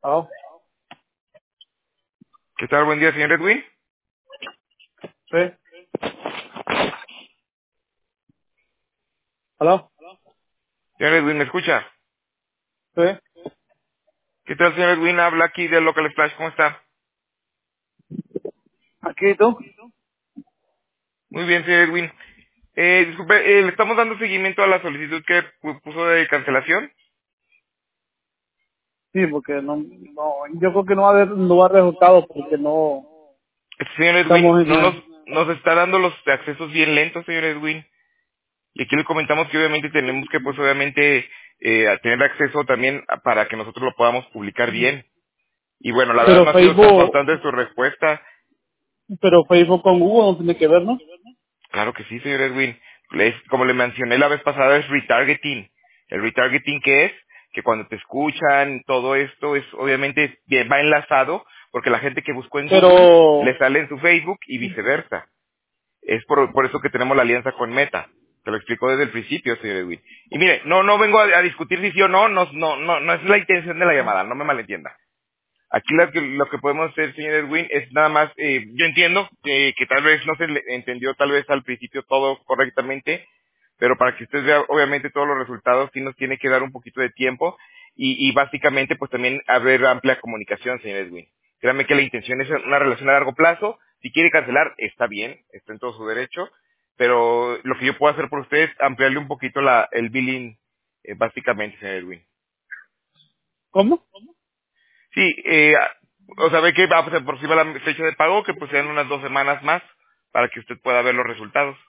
¿Aló? ¿Qué tal? Buen día, señor Edwin. ¿Sí? ¿Aló? Señor Edwin, ¿me escucha? ¿Sí? ¿Qué tal, señor Edwin? Habla aquí de Local Splash. ¿Cómo está? ¿Aquí tú? Muy bien, señor Edwin. Disculpe, le estamos dando seguimiento a la solicitud que puso de cancelación. Sí, porque yo creo que no va a haber resultados porque no Señor Edwin, estamos no nos está dando los accesos bien lentos, señor Edwin. Y aquí le comentamos que obviamente tenemos que, pues obviamente, tener acceso también para que nosotros lo podamos publicar bien. Y bueno, la verdad pero no ha sido tan Facebook, constante su respuesta. pero Facebook con Google no tiene que ver, ¿no? Claro que sí, señor Edwin. Como le mencioné la vez pasada, es retargeting. ¿El retargeting qué es? Que cuando te escuchan, todo esto es obviamente va enlazado, porque la gente que buscó en Google Pero, le sale en su Facebook y viceversa. Es por eso que tenemos la alianza con Meta. Te lo explico desde el principio, señor Edwin. Y mire, no vengo a discutir si sí o no, no es la intención de la llamada, no me malentienda. Aquí lo que podemos hacer, señor Edwin, es nada más, yo entiendo que tal vez no se le entendió tal vez al principio todo correctamente, pero para que usted vea obviamente todos los resultados sí nos tiene que dar un poquito de tiempo y básicamente pues también haber amplia comunicación, señor Edwin. Créame que la intención es una relación a largo plazo. Si quiere cancelar, está bien, está en todo su derecho, pero lo que yo puedo hacer por usted es ampliarle un poquito el billing, básicamente, señor Edwin. ¿cómo? Sí, o sea, ve que va, pues, se aproxima la fecha de pago, que pues sean unas 2 semanas más para que usted pueda ver los resultados.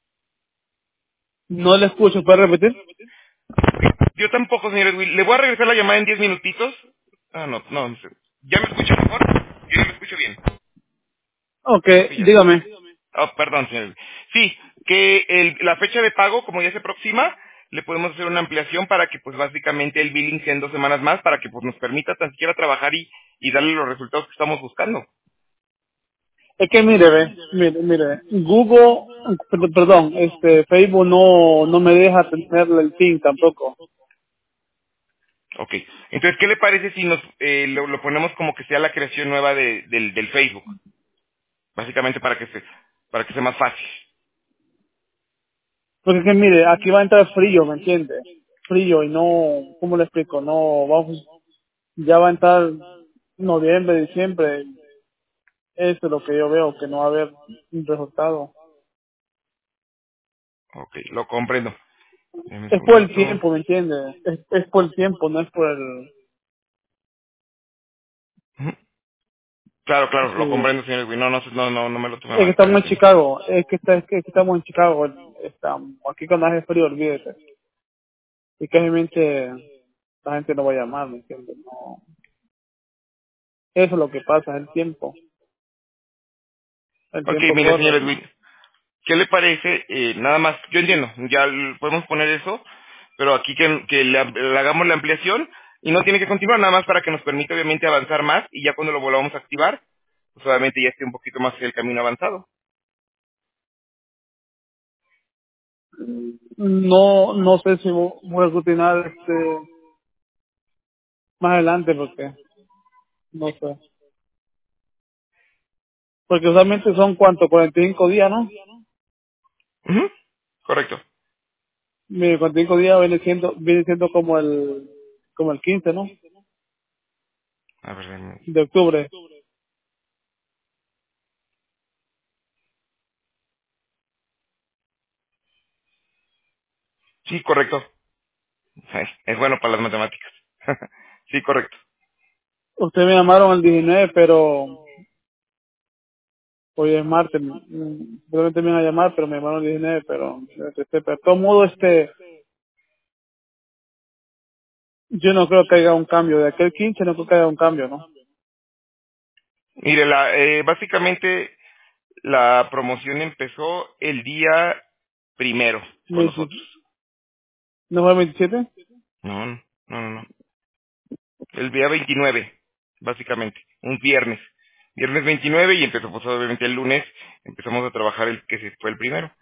No le escucho, ¿puede repetir? Yo tampoco, señor Edwin. Le voy a regresar la llamada en 10 minutitos. Ah, no sé. ¿Ya me escucha mejor? Yo ya me escucho bien. Ok, Creo que ya. dígame. Oh, perdón, señor Edwin. Sí, que la fecha de pago, como ya se aproxima, le podemos hacer una ampliación para que pues básicamente el billing sea en 2 semanas más para que pues nos permita tan siquiera trabajar y darle los resultados que estamos buscando. Es que mire, Google, perdón, Facebook no me deja tener el PIN tampoco. Ok. Entonces, ¿qué le parece si nos lo ponemos como que sea la creación nueva del Facebook? Básicamente para que sea más fácil. Porque es que mire, aquí va a entrar frío, ¿me entiende? Frío y no, ¿cómo le explico? No, vamos, ya va a entrar noviembre, diciembre. Eso es lo que yo veo, que no va a haber un resultado. Ok, lo comprendo. Deme un Es por el segundito. tiempo, ¿me entiende? Es por el tiempo, no es por el... Ujú. Claro, claro, lo Sí. comprendo, señor Edwin. No me lo tome Es que mal, estamos en permíteme. Chicago, es que estamos en Chicago, estamos, aquí cuando hace frío, olvídese. Y casualmente la gente no va a llamar, ¿me entiende? No. Eso es lo que pasa, el Ok, tiempo mire, señor corre. Edwin, ¿qué le parece? Nada más, yo entiendo, ya podemos poner eso, pero aquí que le hagamos la ampliación y no tiene que continuar, nada más para que nos permita obviamente avanzar más y ya cuando lo volvamos a activar, pues obviamente ya esté un poquito más el camino avanzado. No sé si voy a continuar más adelante porque no sé. Porque usualmente son cuánto, 45 días, ¿no? Ujú, correcto. Mire, 45 días viene siendo como el 15, ¿no? A ver, De octubre. sí, correcto. Es bueno para las matemáticas. Sí, correcto. Ustedes me llamaron el 19, pero hoy es martes. Probablemente me iban a llamar, pero me llamaron el 19, pero de todo modo, yo no creo que haya un cambio. De aquel 15 no creo que haya un cambio, ¿no? Mire, básicamente la promoción empezó el día primero con 20 nosotros. ¿No fue el 27? No. El día 29, básicamente. Un viernes. Viernes 29 y empezó pues obviamente el lunes. Empezamos a trabajar el que se fue el primero.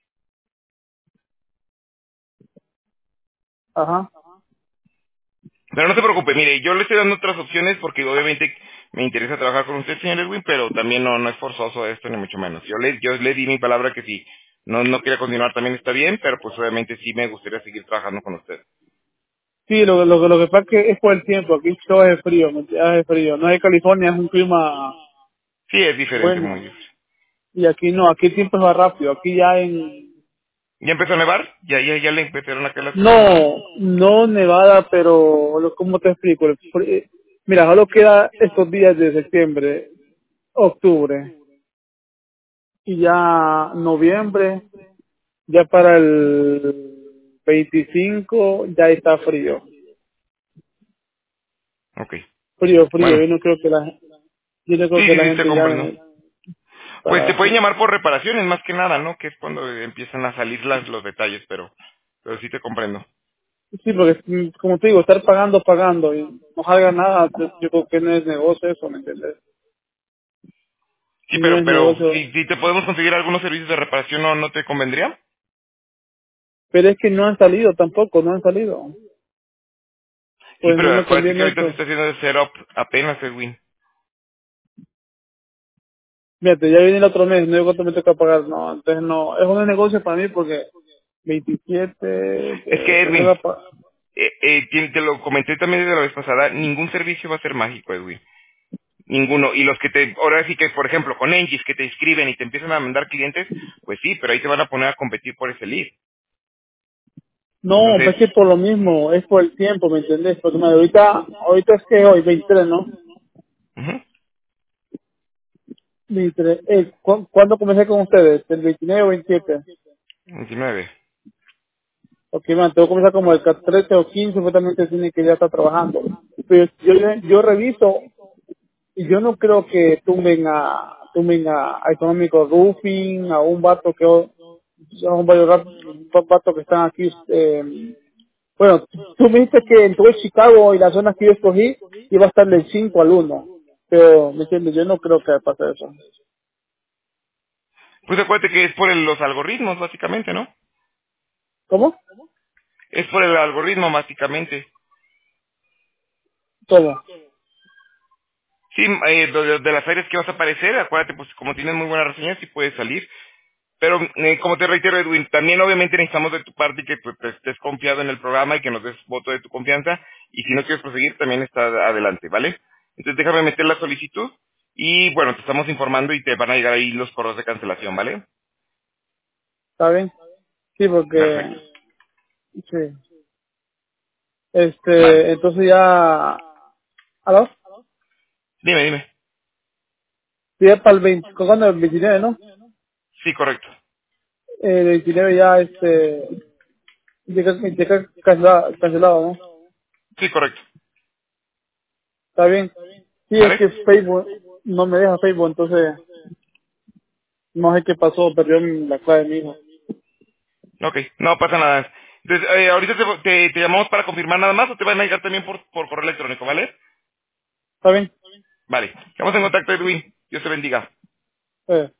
Ajá. Pero no se preocupe, mire, yo le estoy dando otras opciones porque obviamente me interesa trabajar con usted, señor Edwin, pero también no es forzoso esto, ni mucho menos. Yo le di mi palabra que si no quiere continuar también está bien, pero pues obviamente sí me gustaría seguir trabajando con usted. Sí, lo que pasa es que es por el tiempo, aquí todo es frío, ¿me entiendes? Hace frío. No es California, es un clima Sí, es diferente, muy bueno. diferente. Y aquí no, aquí el tiempo es más rápido, aquí ya en... ¿Ya empezó a nevar? ¿Ya le empezaron a caer las primeras nevadas? No, no nevada, pero ¿cómo te explico? Mira, solo queda estos días de septiembre, octubre, y ya noviembre, ya para el 25 ya está frío. Ok. Frío, frío, Bueno, yo no creo sí, que sí, la sí, te gente ya comprendo. Pues para te pueden así. llamar por reparaciones más que nada, ¿no? Que es cuando empiezan a salir los detalles, pero sí te comprendo. Sí, porque como te digo, estar pagando y no salga nada, yo creo que no es negocio eso, ¿me entiendes? Sí, No es pero negocio. si te podemos conseguir algunos servicios de reparación, ¿no te convendría? Pero es que no han salido tampoco, no han salido. Sí, Pues no pero me acuérdate que conviene ahorita se eso. está haciendo de setup apenas, Edwin. Fíjate, ya viene el otro mes, no digo cuánto me toca pagar, no, entonces no, es un negocio para mí porque 27 Es que, me Edwin, toca pagar. te lo comenté también desde la vez pasada, ningún servicio va a ser mágico, Edwin. Ninguno. Y los que ahora sí que, por ejemplo, con Engis, que te inscriben y te empiezan a mandar clientes, pues sí, pero ahí te van a poner a competir por ese lead. No, Entonces, pues que por lo mismo, es por el tiempo, ¿me entendés? Porque mira, ahorita es que hoy, 23, ¿no? ujú, 23, ¿cuándo comencé con ustedes? ¿El 29 o 27? 29. Ok, man, tengo que comenzar como el 13 o 15, supuestamente tiene que ya estar trabajando. Pero yo reviso y yo no creo que tumben a Económico Roofing, a un vato son varios vatos que están aquí, bueno, tú me dijiste que en todo Chicago y las zonas que yo escogí iba a estar del 5 al 1, pero, ¿me entiendes? Yo no creo que pase eso. Pues acuérdate que es por los algoritmos, básicamente, ¿no? ¿Cómo? Es por el algoritmo, básicamente. ¿Cómo? Sí, de las áreas que vas a aparecer, acuérdate, pues como tienes muy buenas reseñas, sí puedes salir. Pero, como te reitero, Edwin, también obviamente necesitamos de tu parte que pues, te estés confiado en el programa y que nos des voto de tu confianza. Y si no quieres proseguir, también está adelante, ¿vale? Entonces déjame meter la solicitud y, bueno, te estamos informando y te van a llegar ahí los correos de cancelación, ¿vale? ¿Está bien? Sí, porque, Perfecto. sí. Vale. Entonces ya, ¿aló? Dime. Sí, es para el 20, ¿cuándo? El 29, ¿no? Sí, correcto. El 29 ya, llega cancelado, ¿no? Sí, correcto. Está bien. Sí, es ¿Vale? que Facebook, no me deja Facebook, entonces, no sé qué pasó, perdió la clave de mi hijo. Ok, no pasa nada. Entonces, ahorita te llamamos para confirmar nada más o te van a llegar también por correo electrónico, ¿vale? ¿Está bien? Vale. Estamos en contacto, Edwin. Dios te bendiga. Eh.